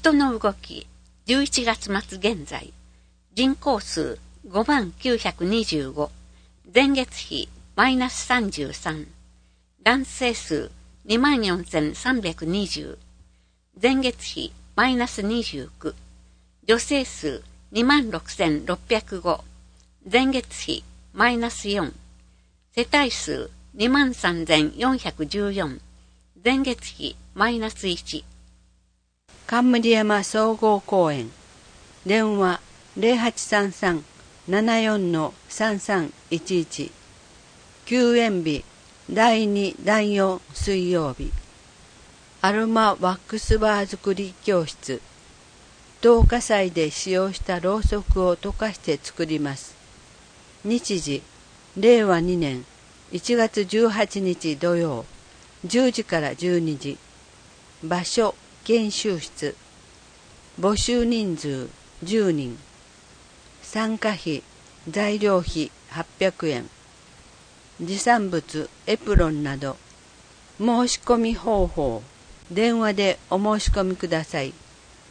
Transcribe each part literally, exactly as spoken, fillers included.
人の動き、じゅういちがつ末現在、人口数ごまんきゅうひゃくにじゅうご、前月比マイナスさんじゅうさん、男性数にまんよんせんさんびゃくにじゅう、前月比マイナスにじゅうきゅう、女性数にまんろくせんろっぴゃくご、前月比マイナスよん、世帯数にまんさんぜんよんひゃくじゅうよん、前月比マイナスいち。 冠山総合公園、電話 ゼロはちさんさん ななよん さんさんいちいち、休園日だいにだいよん水曜日、アロマワックスバー作り教室、灯火祭で使用したろうそくを溶かして作ります。日時、れいわにねんいちがつじゅうはちにち土曜、じゅうじからじゅうにじ、場所、研修室、募集人数じゅうにん、参加費、材料費はっぴゃくえん、持参物、エプロンなど、申し込み方法、電話でお申し込みください。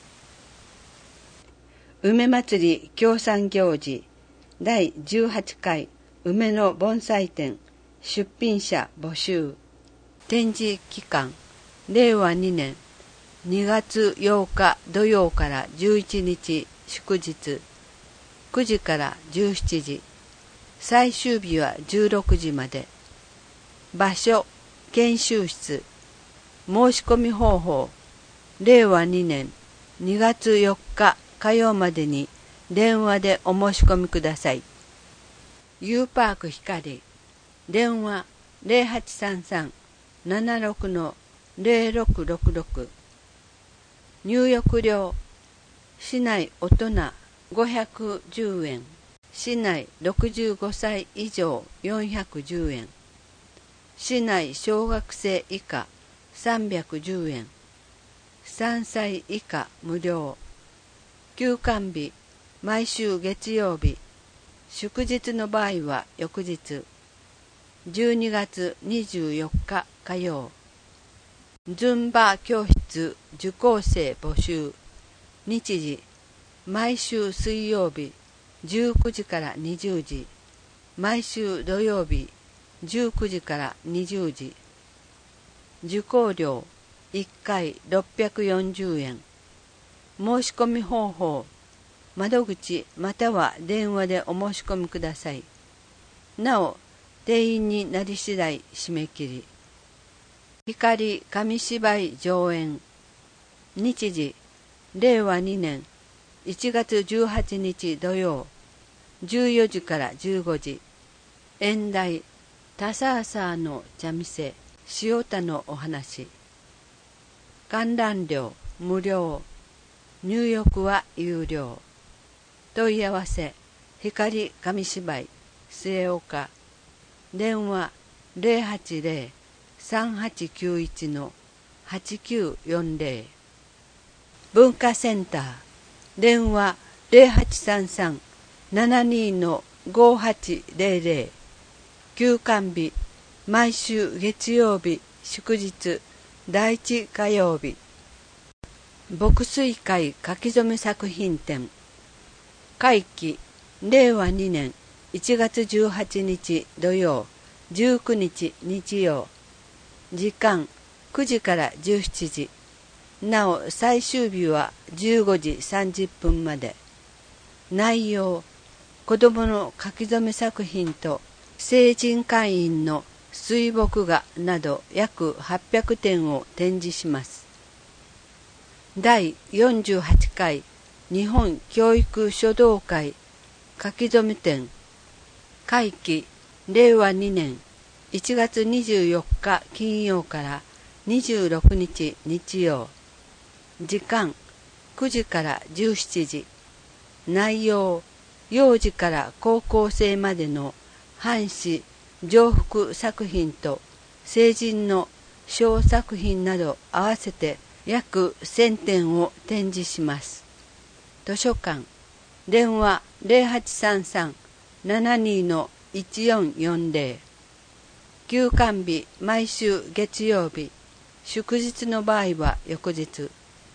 梅祭り協賛行事だいじゅうはちかい梅の盆栽展出品者募集。展示期間れいわにねんにがつようか土曜からじゅういちにち祝日、くじからじゅうしちじ、最終日はじゅうろくじまで。場所、研修室。申し込み方法、れいわにねんにがつよっか火曜までに電話でお申し込みください。U パーク光、電話 ゼロはちさんさん ななろく ゼロろくろくろく、入浴料、市内大人ごひゃくじゅうえん、市内ろくじゅうごさい以上よんひゃくじゅうえん、市内小学生以下さんびゃくじゅうえん、さんさい以下無料。休館日、毎週月曜日、祝日の場合は翌日。じゅうにがつにじゅうよっか火曜。ズンバ教室受講生募集。日時、毎週水曜日じゅうくじからにじゅうじ、毎週土曜日じゅうくじからにじゅうじ。受講料いっかいろっぴゃくよんじゅうえん。申し込み方法、窓口または電話でお申し込みください。なお、定員になり次第締め切り。光紙芝居上演。日時、れいわにねんいちがつじゅうはちにち土曜、じゅうよじからじゅうごじ。演題、タサーサーの茶店、塩田のお話。観覧料無料、入浴は有料。問い合わせ、光紙芝居末岡、電話 ゼロはちゼロ さんはちきゅういち はちきゅうよんゼロ。文化センター、電話 ゼロはちさんさん ななにごはちゼロゼロ。休館日、毎週月曜日祝日だいいち火曜日。牧水会書き初め作品展。会期れいわにねんいちがつじゅうはちにち土曜、じゅうくにち日曜。時間くじからじゅうしちじ。なお最終日はじゅうごじさんじゅっぷんまで。内容、子どもの書き初め作品と成人会員の水墨画など約はっぴゃくてんを展示します。だいよんじゅうはちかい日本教育書道会書き初め展。会期れいわにねんいちがつにじゅうよっか金曜からにじゅうろくにち日曜。時間くじからじゅうしちじ。内容、幼児から高校生までの範詩上腹作品と成人の小作品など合わせて約せんてんを展示します。図書館、電話 ゼロはちさんさん ななにいちよんよんゼロ。休館日、毎週月曜日、祝日の場合は翌日。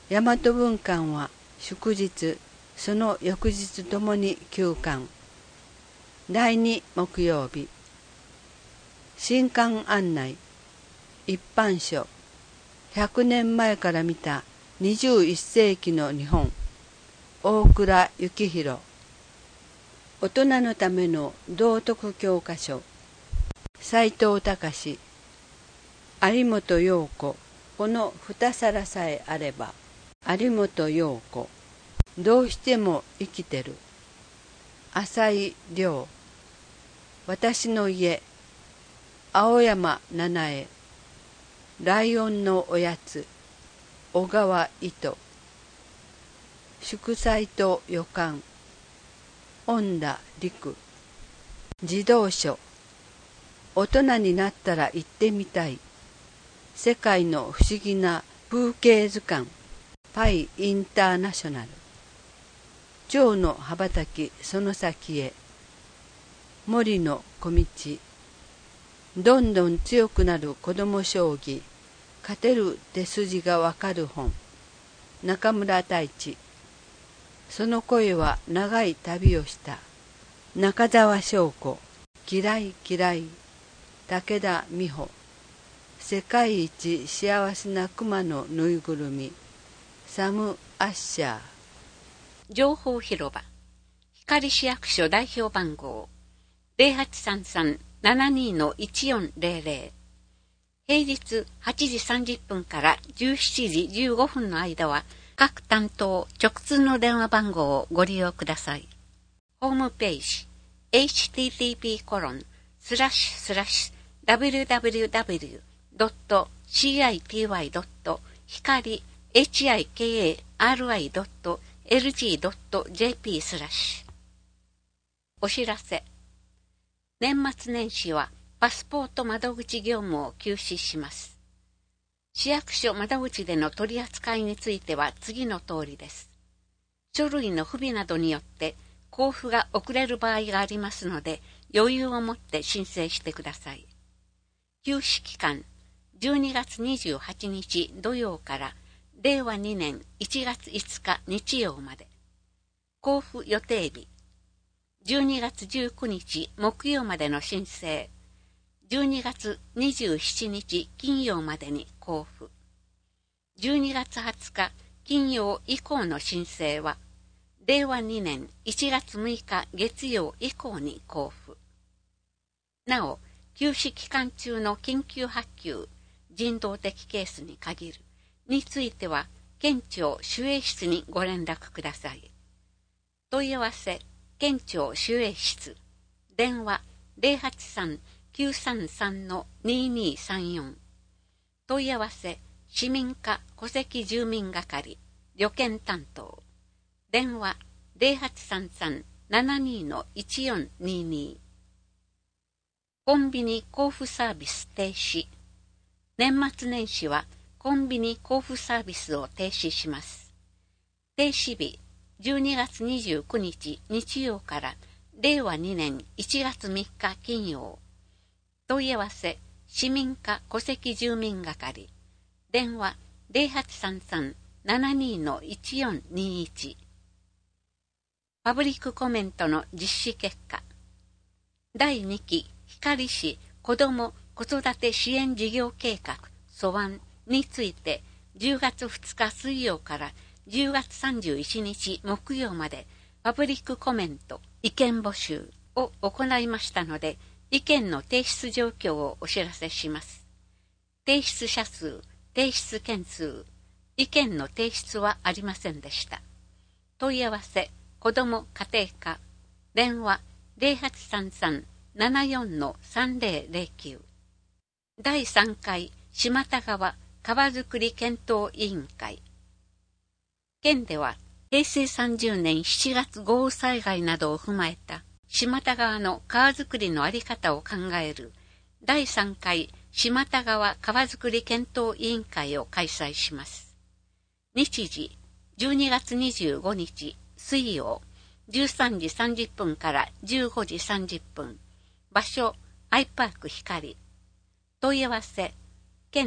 大和文館は祝日、その翌日ともに休館。だいに木曜日。新刊案内。一般書。ひゃくねんまえから見たにじゅういっせいきの日本。大倉幸宏。大人のための道徳教科書。斎藤隆。有本陽子。この二皿さえあれば。有本陽子。どうしても生きてる。浅井亮。私の家。青山七重。ライオンのおやつ。小川糸。祝祭と予感。恩田陸。児童書。大人になったら行ってみたい。世界の不思議な風景図鑑。パイインターナショナル。蝶の羽ばたきその先へ。森の小道。どんどん強くなる子供将棋。勝てる手筋がわかる本。中村太一。その声は長い旅をした。中澤翔子。嫌い嫌い。武田美穂。世界一幸せな熊のぬいぐるみ。サム・アッシャー。 情報広場。光市役所代表番号 ゼロはちさんさん ななに のいちよんゼロゼロ。平日はちじさんじゅっぷんからじゅうしちじじゅうごふんの間は各担当直通の電話番号をご利用ください。ホームページ エイチティーティーピーコロンスラッシュスラッシュダブリューダブリューダブリュードットシーアイティーワイドット光 エイチアイケーエーアールアイドットエルジードットジェーピー スラッシュ。お知らせ。年末年始はパスポート窓口業務を休止します。市役所窓口での取り扱いについては次の通りです。書類の不備などによって交付が遅れる場合がありますので、余裕を持って申請してください。休止期間、じゅうにがつにじゅうはちにち土曜かられいわにねんいちがついつか日曜まで。交付予定日、じゅうにがつじゅうくにち木曜までの申請、じゅうにがつにじゅうしちにち金曜までに交付。じゅうにがつはつか金曜以降の申請は、れいわにねんいちがつむいか月曜以降に交付。なお、休止期間中の緊急発給、人道的ケースに限る、については、県庁守衛室にご連絡ください。問い合わせ、県庁守衛室、電話ゼロはちさん きゅうさんさん ににさんよん。問い合わせ、市民課戸籍住民係、旅券担当、電話ゼロはちさんさん ななに いちよんにに。コンビニ交付サービス停止。年末年始はコンビニ交付サービスを停止します。停止日、じゅうにがつにじゅうくにち日曜かられいわにねんいちがつみっか金曜。問い合わせ、市民課戸籍住民係、電話ゼロはちさんさん ななに いちよんにいち。パブリックコメントの実施結果。だいにき光市子ども子育て支援事業計画素案についてじゅうがつふつか水曜からじゅうがつさんじゅういちにち木曜までパブリックコメント意見募集を行いましたので、意見の提出状況をお知らせします。提出者数、提出件数、意見の提出はありませんでした。問い合わせ、子ども家庭課、電話ゼロはちさんさん ななよん さんぜろぜろきゅう。だいさんかい島田川川づくり検討委員会。県ではへいせいさんじゅうねんしちがつ豪雨災害などを踏まえた島田川の川づくりのあり方を考えるだいさんかい島田川川づくり検討委員会を開催します。日時じゅうにがつにじゅうごにち水曜じゅうさんじさんじゅっぷんからじゅうごじさんじゅっぷん。場所アイパーク光。問い合わせ県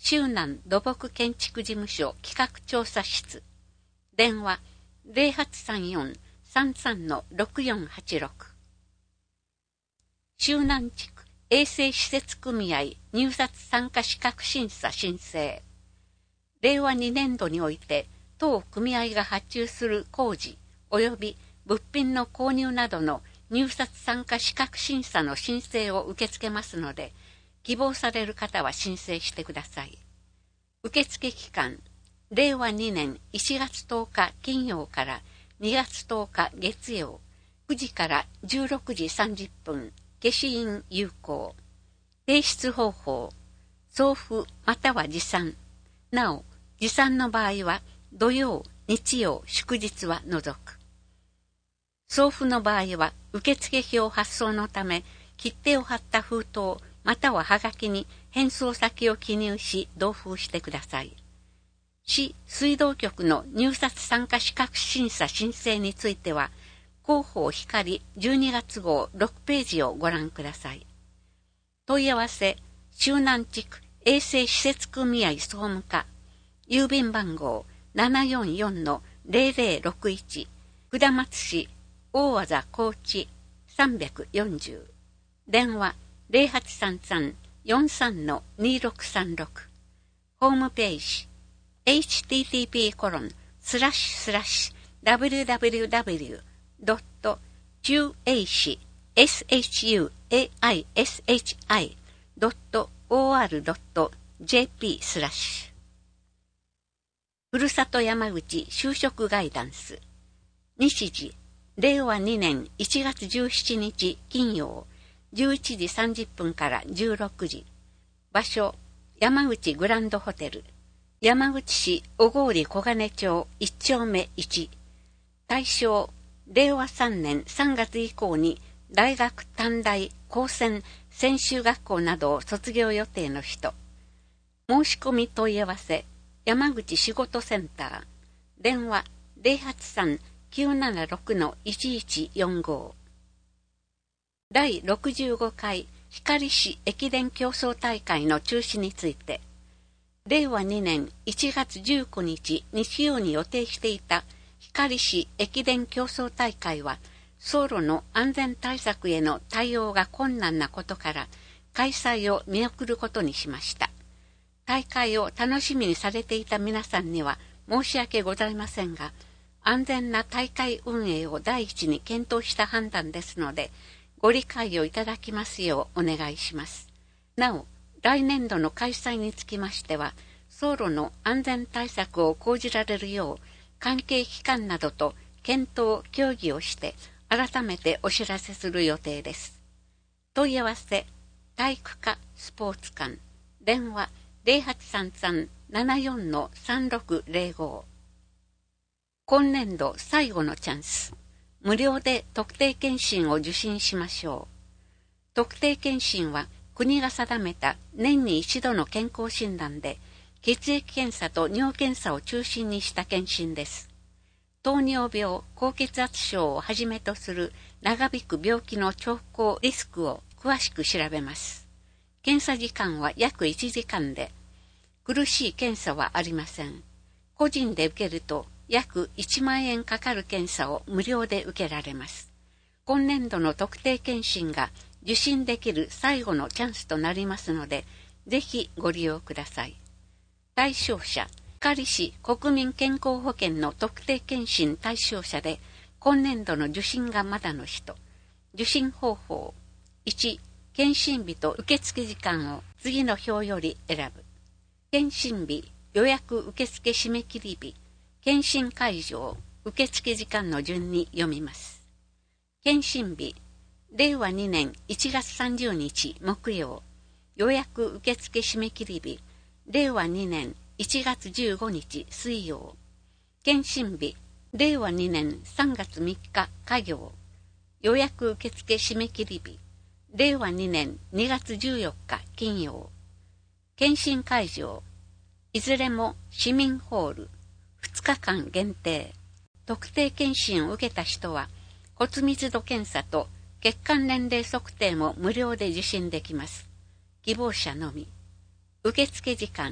周南土木建築事務所企画調査室。電話 ゼロはちさんよん さんさん ろくよんはちろく。周南地区衛生施設組合入札参加資格審査申請。れいわにねんどにおいて当組合が発注する工事及び物品の購入などの入札参加資格審査の申請を受け付けますので、希望される方は申請してください。受付期間、れいわにねんいちがつとおか金曜からにがつとおか月曜、くじからじゅうろくじさんじゅっぷん、消印有効。提出方法、送付または持参。なお、持参の場合は土曜、日曜、祝日は除く。送付の場合は受付票発送のため、切手を貼った封筒またははがきに返送先を記入し同封してください。市水道局の入札参加資格審査申請については、広報光じゅうにがつ号ろくページをご覧ください。問い合わせ、周南地区衛生施設組合総務課、郵便番号 ななよんよんのゼロゼロろくいち、下松市大字高知さんびゃくよんじゅう。電話 ゼロはちさんさん よんさん にろくさんろく。ホームページ エイチティーティーピーコロンスラッシュスラッシュダブリューダブリューダブリュードットチューエイシースエイチユーエーアイエスエイチアイドットオーアールドットジェーピースラッシュ。ふるさと山口就職ガイダンス。日時れいわにねんいちがつじゅうしちにち金曜じゅういちじさんじゅっぷんからじゅうろくじ。場所山口グランドホテル、山口市小郡小金町いちちょうめいち。対象れいわさんねんさんがつ以降に大学短大高専専修学校などを卒業予定の人。申し込み問い合わせ山口仕事センター。電話 ゼロはちさん きゅうななろく いちいちよんご。だいろくじゅうごかい光市駅伝競争大会の中止について、れいわにねんいちがつじゅうくにち日曜に予定していた光市駅伝競争大会は、走路の安全対策への対応が困難なことから開催を見送ることにしました。大会を楽しみにされていた皆さんには申し訳ございませんが、安全な大会運営を第一に検討した判断ですので、ご理解をいただきますようお願いします。なお、来年度の開催につきましては、走路の安全対策を講じられるよう、関係機関などと検討・協議をして、改めてお知らせする予定です。問い合わせ、体育課スポーツ館、電話ゼロはちさんさん ななよん さんろくゼロご。今年度最後のチャンス。無料で特定健診を受診しましょう。特定健診は国が定めた年に一度の健康診断で、血液検査と尿検査を中心にした健診です。糖尿病、高血圧症をはじめとする長引く病気の兆候リスクを詳しく調べます。検査時間は約いちじかんで、苦しい検査はありません。個人で受けると約いちまんえんかかる検査を無料で受けられます。今年度の特定健診が受診できる最後のチャンスとなりますので、ぜひご利用ください。対象者、光市国民健康保険の特定健診対象者で、今年度の受診がまだの人。受診方法。いち、検診日と受付時間を次の表より選ぶ。検診日、予約受付締め切り日、検診会場、受付時間の順に読みます。検診日、れいわにねんいちがつさんじゅうにち木曜、予約受付締め切り日、れいわにねんいちがつじゅうごにち水曜。検診日、れいわにねんさんがつみっか火曜、予約受付締め切り日、れいわにねんにがつじゅうよっか金曜。検診会場、いずれも市民ホール、ふつかかん限定。特定検診を受けた人は、骨密度検査と血管年齢測定も無料で受診できます。希望者のみ。受付時間、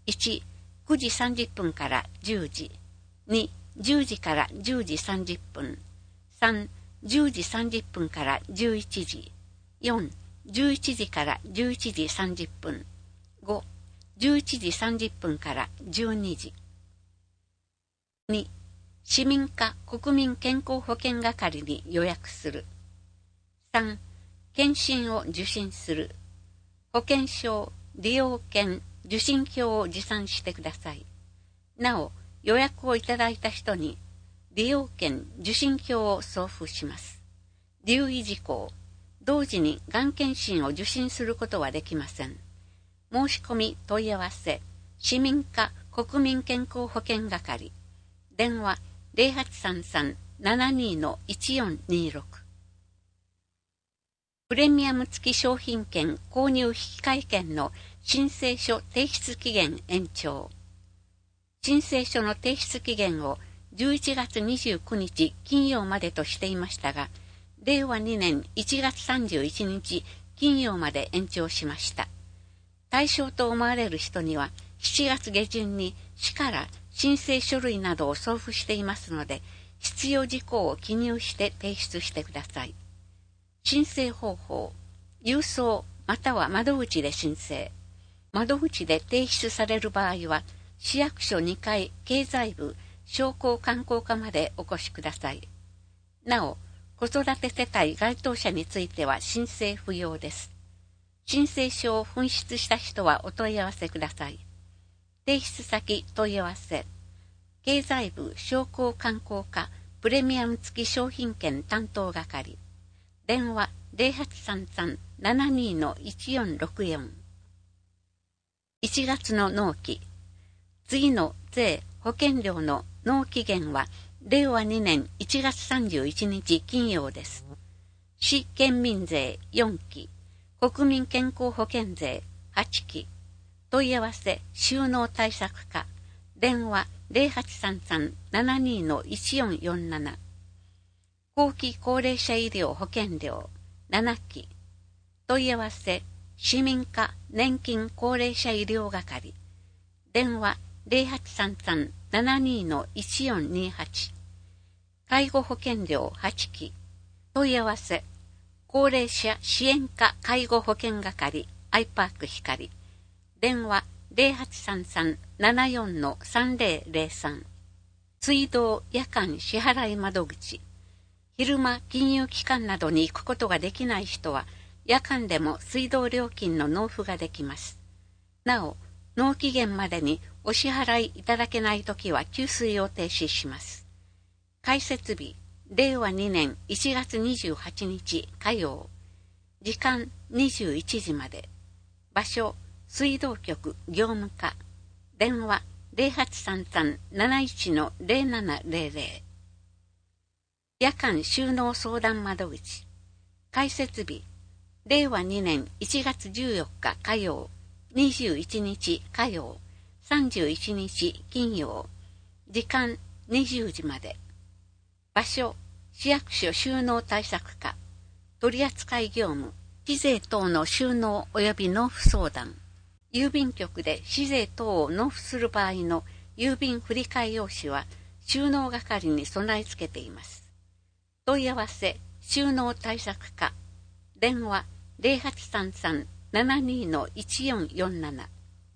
いち、くじさんじゅっぷんからじゅうじ。に、じゅうじからじゅうじさんじゅっぷん。さん、じゅうじさんじゅっぷんからじゅういちじ。よん、じゅういちじからじゅういちじさんじゅっぷん。ご、じゅういちじさんじゅっぷんからじゅうにじ。に、市民課国民健康保険係に予約する。さん、検診を受診する。保険証、利用券、受診票を持参してください。なお、予約をいただいた人に、利用券、受診票を送付します。留意事項、同時にがん検診を受診することはできません。申し込み問い合わせ、市民課国民健康保険係、電話 ゼロはちさんさん ななに いちよんにろく。プレミアム付き商品券購入引換券の申請書提出期限延長。申請書の提出期限をじゅういちがつにじゅうくにち金曜までとしていましたが、れいわにねんいちがつさんじゅういちにち金曜まで延長しました。対象と思われる人にはしちがつげじゅんに市から申請書類などを送付していますので、必要事項を記入して提出してください。申請方法、郵送または窓口で申請。窓口で提出される場合は、市役所にかい経済部商工観光課までお越しください。なお、子育て世帯該当者については申請不要です。申請書を紛失した人はお問い合わせください。提出先問い合わせ、経済部商工観光課プレミアム付き商品券担当係、電話 ゼロはちさんさん ななに いちよんろくよん。いちがつの納期、次の税保険料の納期限はれいわにねんいちがつさんじゅういちにち金曜です。市県民税よんき、国民健康保険税はちき、問い合わせ収納対策課、電話 ゼロはちさんさん ななに いちよんよんなな。後期高齢者医療保険料ななき、問い合わせ市民課年金高齢者医療係、電話 ゼロはちさんさん ななに いちよんにはち。介護保険料はちき、問い合わせ高齢者支援課介護保険係アイパーク光、電話 ゼロはちさんさん ななよん さんぜろぜろさん。水道夜間支払い窓口、昼間金融機関などに行くことができない人は夜間でも水道料金の納付ができます。なお、納期限までにお支払いいただけないときは給水を停止します。開設日、れいわにねんいちがつにじゅうはちにち火曜。時間にじゅういちじまで。場所、水道局業務課。電話ゼロはちさんさん なないち ゼロななゼロゼロ。夜間収納相談窓口。開設日、れいわにねんいちがつじゅうよっか火曜。にじゅういちにち火曜。さんじゅういちにち金曜。時間にじゅうじまで。場所、市役所収納対策課。取扱業務、市税等の収納及び納付相談。郵便局で市税等を納付する場合の郵便振替用紙は収納係に備え付けています。問い合わせ収納対策課、電話ゼロはちさんさん ななに いちよんよんなな。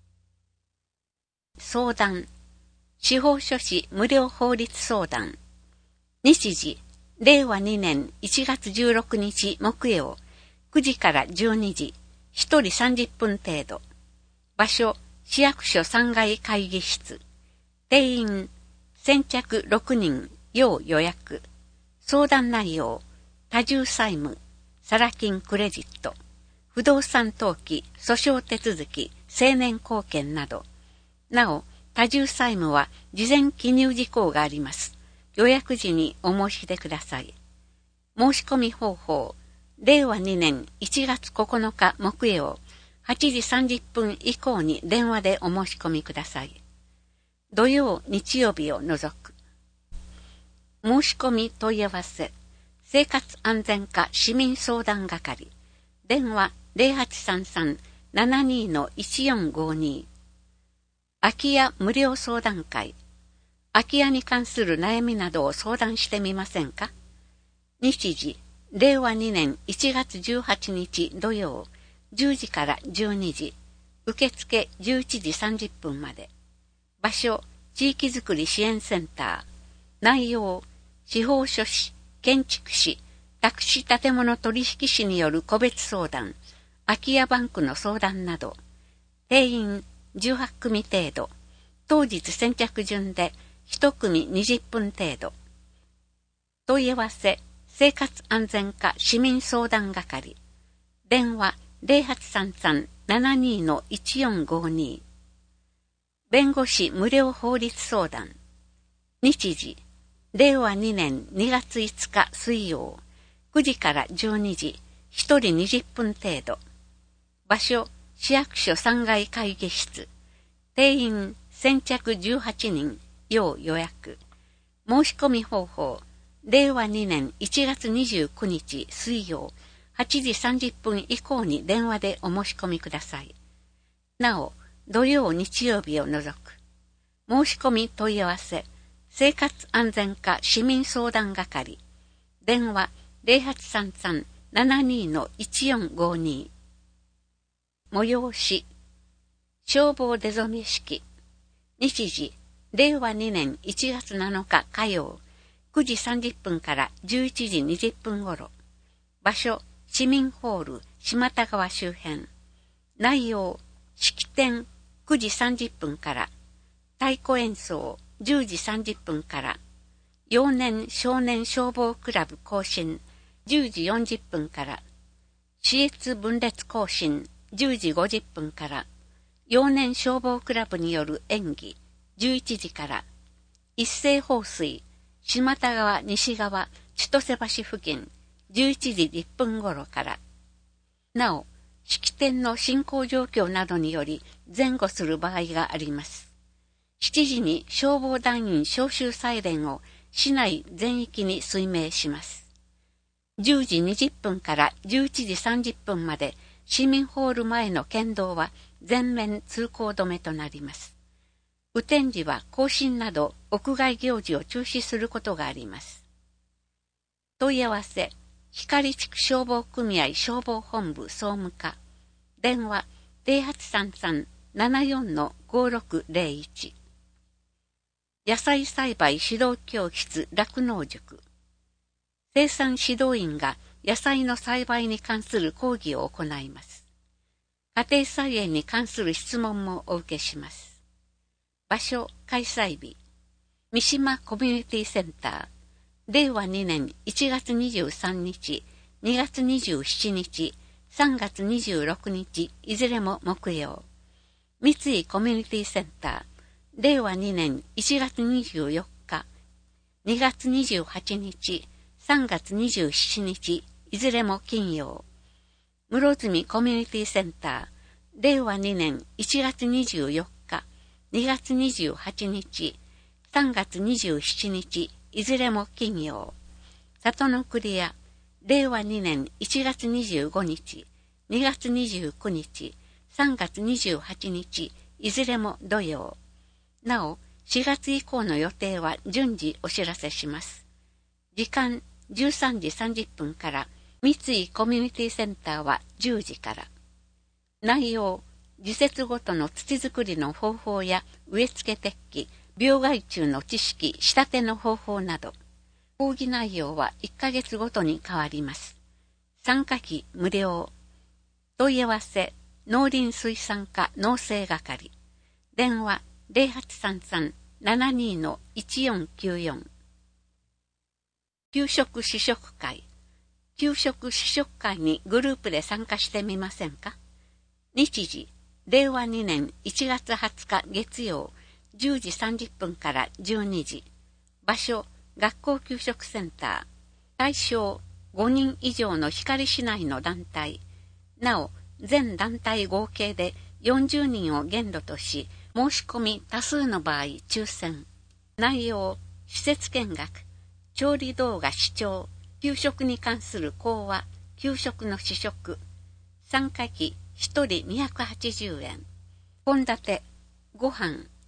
相談、司法書士無料法律相談。日時、れいわにねんいちがつじゅうろくにち木曜、くじからじゅうにじ、ひとりさんじゅっぷん程度。場所、市役所さんがい会議室。定員、先着ろくにん、要予約。相談内容、多重債務、サラ金クレジット、不動産登記、訴訟手続き、成年後見など。なお、多重債務は事前記入事項があります。予約時にお申し出ください。申し込み方法、れいわにねんいちがつここのか木曜、はちじさんじゅっぷん以降に電話でお申し込みください。土曜、日曜日を除く。申し込み問い合わせ、生活安全課市民相談係、電話ゼロはちさんさん ななに いちよんごに。 空き家無料相談会。空き家に関する悩みなどを相談してみませんか？日時、れいわにねんいちがつじゅうはちにち土曜、じゅうじからじゅうにじ、受付じゅういちじさんじゅっぷんまで。場所、地域づくり支援センター。内容、司法書士、建築士、宅地建物取引士による個別相談、空き家バンクの相談など。定員じゅうはちくみ程度。当日先着順でいちくみにじゅっぷん程度。問い合わせ、生活安全課市民相談係。電話ゼロはちさんさん ななに いちよんごに。弁護士無料法律相談。日時、れいわにねんにがついつか水曜、くじからじゅうにじ、ひとりにじゅっぷん程度。場所、市役所さんがい会議室。定員先着じゅうはちにん、要予約。申し込み方法、れいわにねんいちがつにじゅうくにち水曜、はちじさんじゅっぷん以降に電話でお申し込みください。なお、土曜日曜日を除く。申し込み問い合わせ、生活安全課市民相談係。電話ゼロはちさんさん ななに いちよんごに。催し、消防出初め式。日時、れいわにねんいちがつなのか火曜、くじさんじゅっぷんからじゅういちじにじゅっぷん頃。場所、市民ホール、島田川周辺。内容、式典、くじさんじゅっぷんから。太鼓演奏、じゅうじさんじゅっぷんから。幼年少年消防クラブ行進、じゅうじよんじゅっぷんから。私立分裂行進、じゅうじごじゅっぷんから。幼年消防クラブによる演技、じゅういちじから。一斉放水、島田川西側千歳橋付近、じゅういちじじゅっぷん頃から。なお、式典の進行状況などにより前後する場合があります。しちじに消防団員招集サイレンを市内全域に推鳴します。じゅうじにじゅっぷんからじゅういちじさんじゅっぷんまで市民ホール前の県道は全面通行止めとなります。雨天時は行進など屋外行事を中止することがあります。問い合わせ、光地区消防組合消防本部総務課。電話ゼロはちさんさん ななよん ごろくゼロいち。野菜栽培指導教室酪農塾。生産指導員が野菜の栽培に関する講義を行います。家庭菜園に関する質問もお受けします。場所、開催日。三島コミュニティセンター。れいわにねんいちがつにじゅうさんにち、にがつにじゅうしちにち、さんがつにじゅうろくにち、いずれも木曜。三井コミュニティセンター。れいわにねんいちがつにじゅうよっか、にがつにじゅうはちにち、さんがつにじゅうしちにち、いずれも金曜。室積コミュニティセンター。れいわにねんいちがつにじゅうよっか、にがつにじゅうはちにち、さんがつにじゅうしちにち、いずれも金曜。里の栗屋。れいわにねんいちがつにじゅうごにち、にがつにじゅうくにち、さんがつにじゅうはちにち、いずれも土曜。なお、しがつ以降の予定は順次お知らせします。時間じゅうさんじさんじゅっぷんから、三井コミュニティセンターはじゅうじから。内容、季節ごとの土作りの方法や植え付け適期、病害虫の知識、仕立ての方法など。講義内容はいっかげつごとに変わります。参加費無料。問い合わせ、農林水産課農政係。電話ゼロはちさんさん ななに いちよんきゅうよん。給食試食会。給食試食会にグループで参加してみませんか？日時、れいわにねんいちがつはつか月曜、じゅうじさんじゅっぷんからじゅうにじ。場所、学校給食センター。対象、ごにん以上の光市内の団体。なお、全団体合計でよんじゅうにんを限度とし、申し込み多数の場合抽選。内容、施設見学、調理動画視聴、給食に関する講話、給食の試食。参加費ひとりにひゃくはちじゅうえん。献立、ご飯、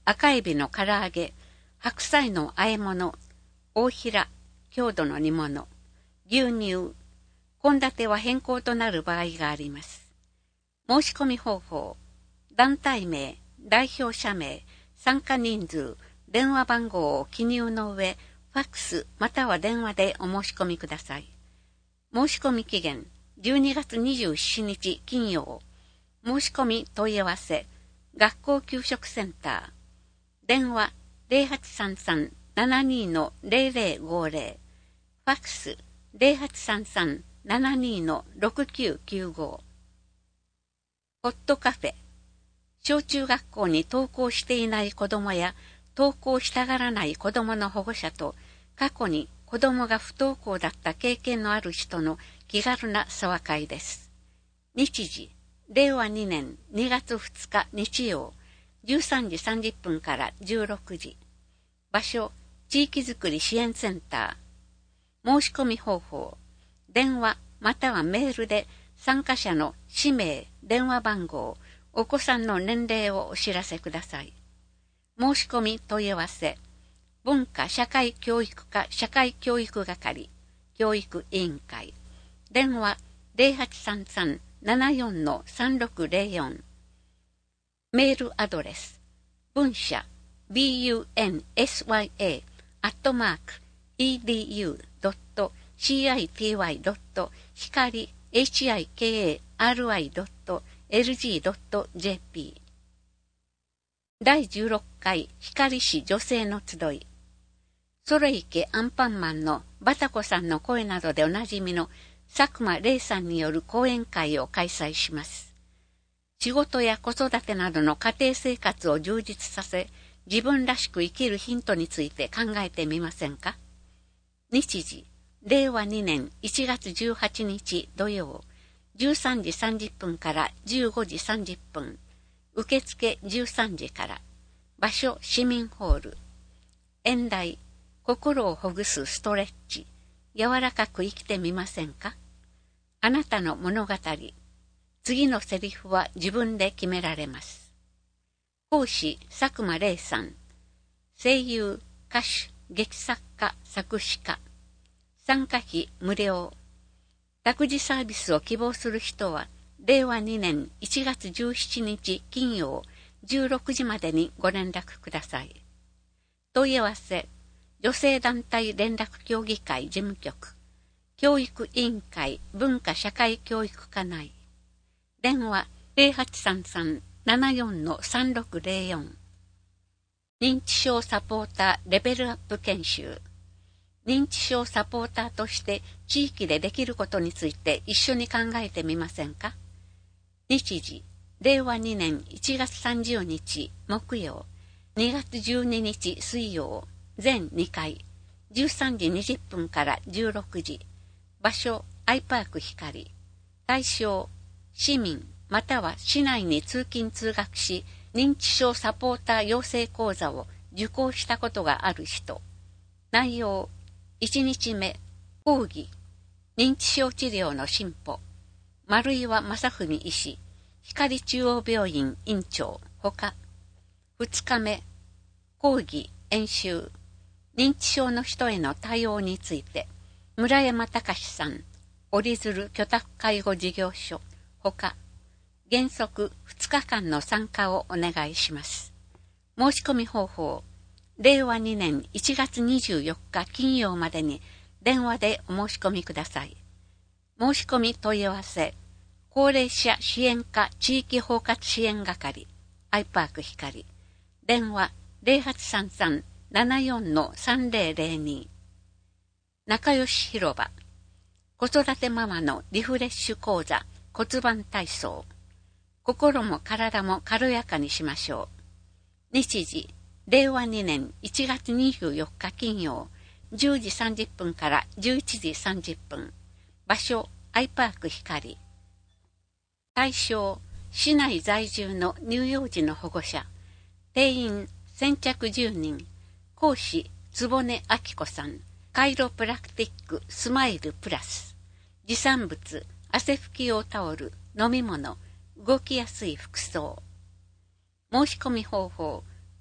赤エビの唐揚げ、白菜の和え物、大平、郷土の煮物、牛乳、献立は変更となる場合があります。申し込み方法、団体名、代表者名、参加人数、電話番号を記入の上、ファックスまたは電話でお申し込みください。申し込み期限、じゅうにがつにじゅうしちにち金曜。申し込み問い合わせ、学校給食センター。電話 ゼロはちさんさん ななに の ゼロゼロごゼロ。ファックス ゼロはちさんさん ななに の ろくきゅうきゅうご。ホットカフェ。小中学校に登校していない子供や登校したがらない子供の保護者と過去に子供が不登校だった経験のある人の気軽な沢会です。日時、れいわにねんにがつふつか日曜、じゅうさんじさんじゅっぷんからじゅうろくじ。場所、地域づくり支援センター。申し込み方法、電話またはメールで参加者の氏名、電話番号、お子さんの年齢をお知らせください。申し込み問い合わせ、文化社会教育課社会教育係、教育委員会。電話 ゼロはちさんさん ななよん の さんろくゼロよん。メールアドレス、文社 ビーユーエヌエスワイエー アットマーク イーディーユー ドット シーアイティーワイ ドット 光 エイチアイケーエーアールアイ ドット エルジー ドット ジェーピー。だいじゅうろっかい光市女性の集い。それいけアンパンマンのバタコさんの声などでおなじみの佐久間玲さんによる講演会を開催します。仕事や子育てなどの家庭生活を充実させ、自分らしく生きるヒントについて考えてみませんか？日時、れいわにねんいちがつじゅうはちにち土曜、じゅうさんじさんじゅっぷんからじゅうごじさんじゅっぷん。受付じゅうさんじから。場所市民ホール。演題、心をほぐすストレッチ。柔らかく生きてみませんか？あなたの物語。次のセリフは自分で決められます。講師、佐久間玲さん。声優、歌手、劇作家、作詞家。参加費無料。託児サービスを希望する人は、れいわにねんいちがつじゅうしちにち金曜じゅうろくじまでにご連絡ください。問い合わせ、女性団体連絡協議会事務局、教育委員会文化社会教育課内。電話 ゼロはちさんさん ななよん の さんろくゼロよん。認知症サポーターレベルアップ研修。認知症サポーターとして地域でできることについて一緒に考えてみませんか？日時、れいわにねんいちがつさんじゅうにち木曜、にがつじゅうににち水曜、全にかい、じゅうさんじにじゅっぷんからじゅうろくじ。場所、アイパーク光。対象、市民または市内に通勤通学し、認知症サポーター養成講座を受講したことがある人。内容、いちにちめ、講義、認知症治療の進歩。丸岩正文医師、光中央病院院長、ほか。ふつかめ、講義、演習、認知症の人への対応について、村山隆さん、折り鶴居宅介護事業所、ほか。原則ふつかかんの参加をお願いします。申し込み方法、れいわにねんいちがつにじゅうよっか金曜までに電話でお申し込みください。申し込み問い合わせ、高齢者支援課地域包括支援係、アイパーク光。電話 ゼロはちさんさん ななよん の さんぜろぜろに。仲良し広場。子育てママのリフレッシュ講座、骨盤体操。心も体も軽やかにしましょう。日時、れいわにねんいちがつにじゅうよっか金曜、じゅうじさんじゅっぷんからじゅういちじさんじゅっぷん。場所、アイパーク光。対象、市内在住の乳幼児の保護者。定員、先着じゅうにん。講師、坪根明子さん。カイロプラクティックスマイルプラス。持参物、汗拭き用タオル、飲み物、動きやすい服装。申し込み方法、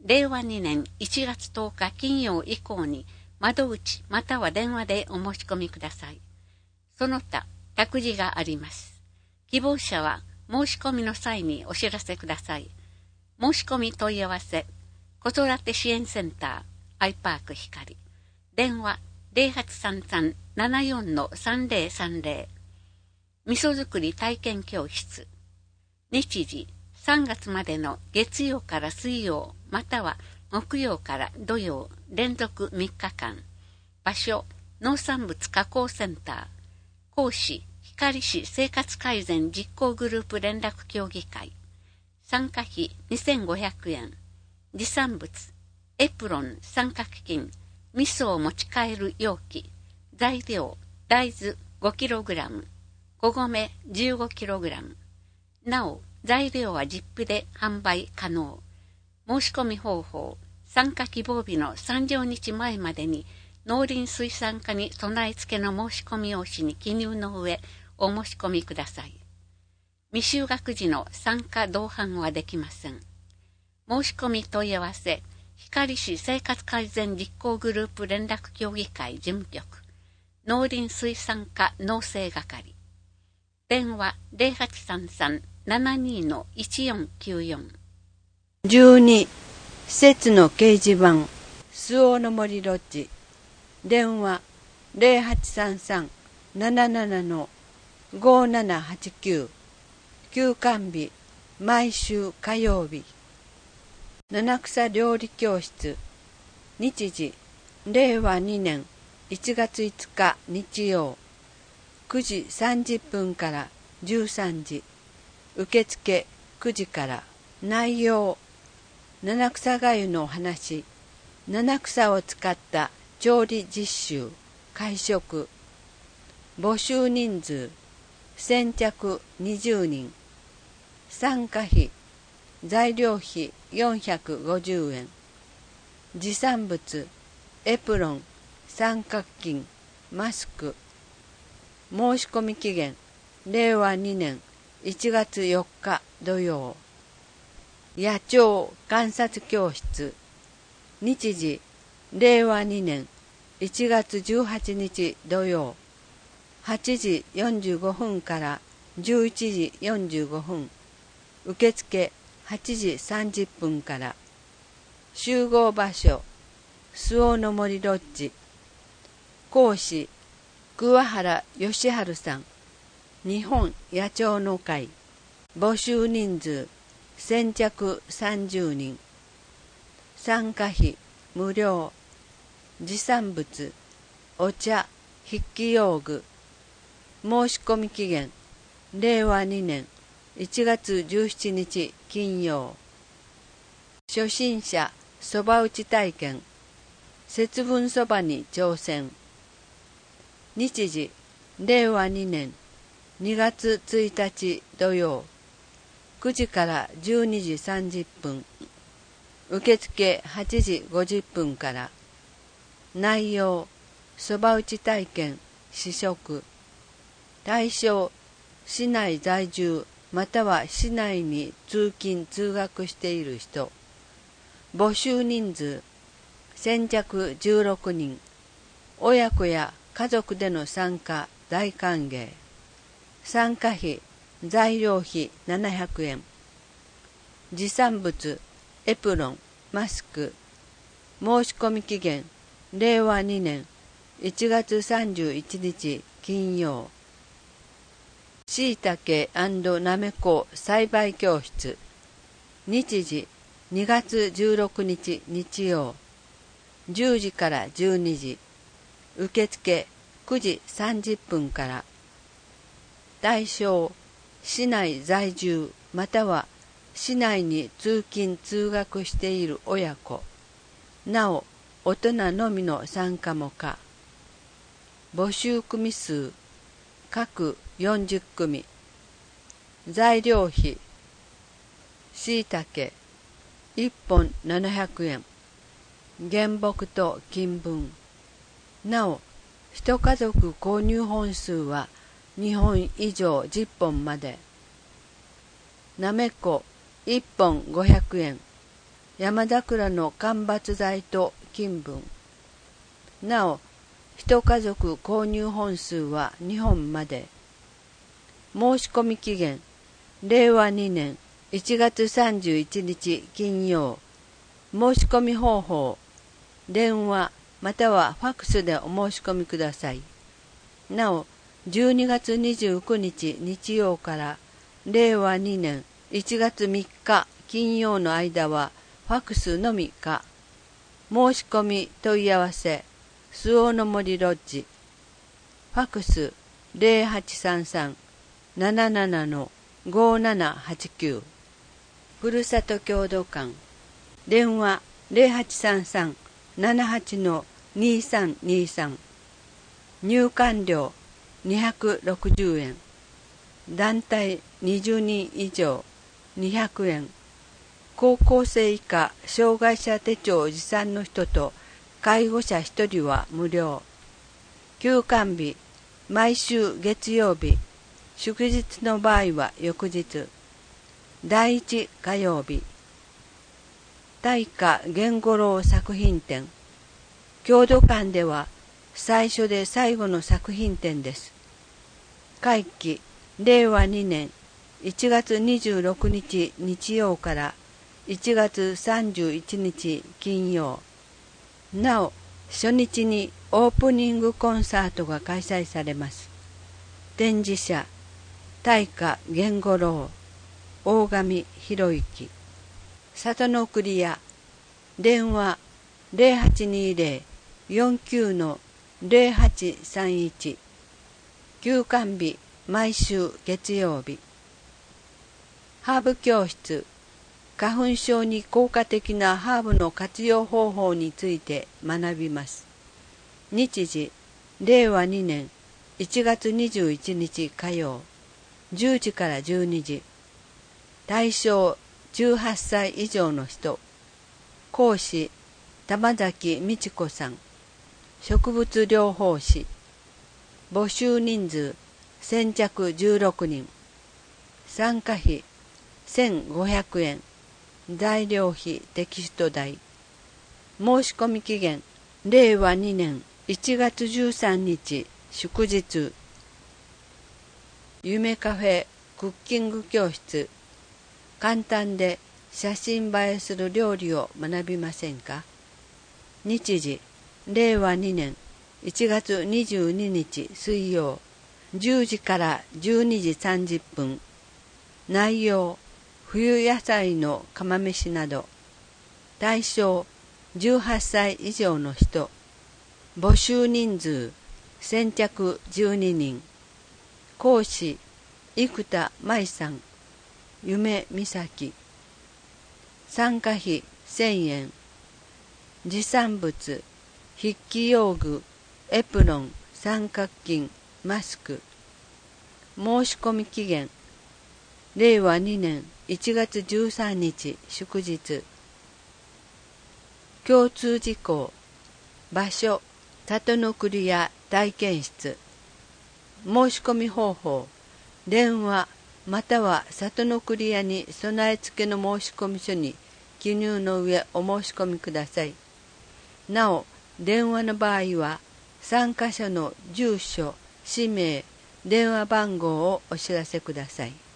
れいわにねんいちがつとおか金曜以降に窓口または電話でお申し込みください。その他、託児があります。希望者は申し込みの際にお知らせください。申し込み問い合わせ、子育て支援センター、アイパーク光。電話ゼロはちさんさん ななよん さんゼロさんゼロ。味噌作り体験教室。日時、さんがつまでの月曜から水曜、または木曜から土曜、連続みっかかん。場所、農産物加工センター。講師、光市生活改善実行グループ連絡協議会。参加費にせんごひゃくえん。持参物、エプロン、三角巾、味噌を持ち帰る容器。材料、大豆 ごキログラム、小米 じゅうごキログラム。なお、材料は実費で販売可能。申し込み方法、参加希望日のさんじゅうにちまえまでに農林水産課に備え付けの申し込み用紙に記入の上お申し込みください。未就学時の参加同伴はできません。申し込み問い合わせ、光市生活改善実行グループ連絡協議会事務局、農林水産課農政係。電話ゼロはちさんさん ななにのいちよんきゅうよん。 じゅうに、施設の掲示板、周防の森ロッジ。電話ゼロはちさんさん ななななのごななはちきゅう。休館日、毎週火曜日。七草料理教室。日時、れいわにねんいちがついつか日曜。くじさんじゅっぷんからじゅうさんじ。受付くじから。内容、七草がゆの話、七草を使った調理実習、会食。募集人数、先着にじゅうにん。参加費、材料費よんひゃくごじゅうえん。持参物、エプロン、三角巾、マスク。申し込み期限、れいわにねんいちがつよっか土曜。野鳥観察教室。日時、れいわにねんいちがつじゅうはちにち土曜。はちじよんじゅうごふんからじゅういちじよんじゅうごふん。受付はちじさんじゅっぷんから。集合場所、周防の森ロッジ。講師、桑原義治さん。日本野鳥の会。募集人数、先着さんじゅうにん。参加費、無料。持参物、お茶、筆記用具。申し込み期限、れいわにねんいちがつじゅうしちにち金曜。初心者そば打ち体験、節分そばに挑戦。日時、れいわにねんにがつついたち土曜。くじからじゅうにじさんじゅっぷん。受付はちじごじゅっぷんから。内容、そば打ち体験、試食。対象、市内在住または市内に通勤通学している人。募集人数、先着じゅうろくにん。親子や家族での参加大歓迎。参加費、材料費ななひゃくえん。持参物、エプロン、マスク。申し込み期限、れいわにねんいちがつさんじゅういちにち金曜。しいたけ&なめこ栽培教室。日時、にがつじゅうろくにち日曜。じゅうじからじゅうにじ。受付くじさんじゅっぷんから。対象、市内在住または市内に通勤通学している親子。なお、大人のみの参加も可。募集組数、各よんじゅっくみ。材料費、しいたけいっぽんななひゃくえん。原木と金文。なお、一家族購入本数はにほん以上じゅっぽんまで。なめこいっぽんごひゃくえん。 山桜の間伐材と金文。なお、一家族購入本数はにほんまで。申し込み期限、れいわにねんいちがつさんじゅういちにち金曜。申し込み方法、電話またはファックスでお申し込みください。なお、じゅうにがつにじゅうくにち日曜かられいわにねんいちがつみっか金曜の間はファックスのみか。申し込み問い合わせ、周防の森ロッジ。ファックスゼロはちさんさん なななな ごななはちきゅう。ふるさと郷土館。電話ゼロはちさんさん ななはち にさんにさん。入館料にひゃくろくじゅうえん。団体にじゅうにん以上にひゃくえん。高校生以下障害者手帳持参の人と介護者ひとりは無料。休館日、毎週月曜日、祝日の場合は翌日。第一火曜日。大家源五郎作品展。郷土館では最初で最後の作品展です。会期れいわにねんいちがつにじゅうろくにち日曜からいちがつさんじゅういちにち金曜。なお、初日にオープニングコンサートが開催されます。展示者、大家源五郎、大上博之。里の送り屋、電話ゼロはちにゼロ よんきゅう ゼロはちさんいち。休館日、毎週月曜日。ハーブ教室、花粉症に効果的なハーブの活用方法について学びます。日時、れいわにねんいちがつにじゅういちにち火曜、じゅうじからじゅうにじ。対象じゅうはっさい以上の人。講師、玉崎美智子さん。植物療法士。募集人数、先着じゅうろくにん。参加費、せんごひゃくえん。材料費テキスト代。申し込み期限、れいわにねんいちがつじゅうさんにち祝日。夢カフェクッキング教室。簡単で写真映えする料理を学びませんか？日時、れいわにねんいちがつにじゅうににち水曜、じゅうじからじゅうにじさんじゅっぷん。内容、冬野菜の釜飯など。対象、じゅうはっさい以上の人。募集人数、先着じゅうににん。講師、生田舞さん。夢美咲。参加費せんえん。持参物、筆記用具、エプロン、三角巾、マスク。申し込み期限、れいわにねんいちがつじゅうさんにち祝日。共通事項、場所、里の栗屋体験室。申し込み方法、電話または里の栗屋に備え付けの申込書に記入の上お申し込みください。なお、電話の場合は参加者の住所、氏名、電話番号をお知らせください。